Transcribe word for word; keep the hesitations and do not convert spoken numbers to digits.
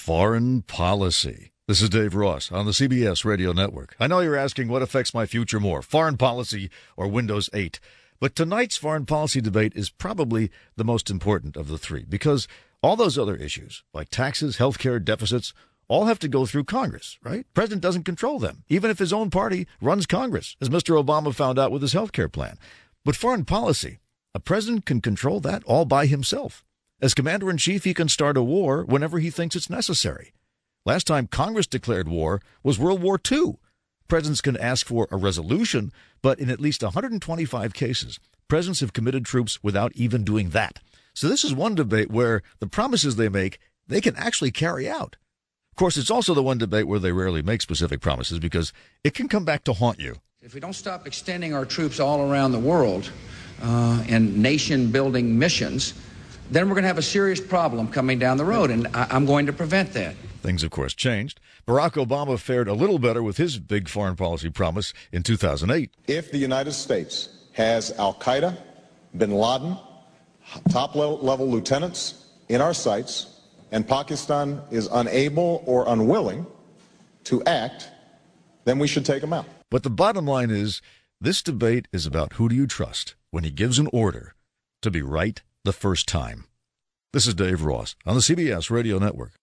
Foreign policy. This is Dave Ross on the C B S Radio Network. I know you're asking what affects my future more, foreign policy or Windows eight. But tonight's foreign policy debate is probably the most important of the three, because all those other issues, like taxes, healthcare, deficits, all have to go through Congress, right? President doesn't control them, even if his own party runs Congress, as Mister Obama found out with his healthcare plan. But foreign policy, a president can control that all by himself. As commander-in-chief, he can start a war whenever he thinks it's necessary. Last time Congress declared war was World War Two. Presidents can ask for a resolution, but in at least one hundred twenty-five cases, presidents have committed troops without even doing that. So this is one debate where the promises they make, they can actually carry out. Of course, it's also the one debate where they rarely make specific promises because it can come back to haunt you. If we don't stop extending our troops all around the world uh, in nation-building missions, then we're going to have a serious problem coming down the road, and I- I'm going to prevent that. Things, of course, changed. Barack Obama fared a little better with his big foreign policy promise in two thousand eight. If the United States has al-Qaeda, bin Laden, top-level lieutenants in our sights, and Pakistan is unable or unwilling to act, then we should take them out. But the bottom line is, this debate is about who do you trust when he gives an order to be right the first time. This is Dave Ross on the C B S Radio Network.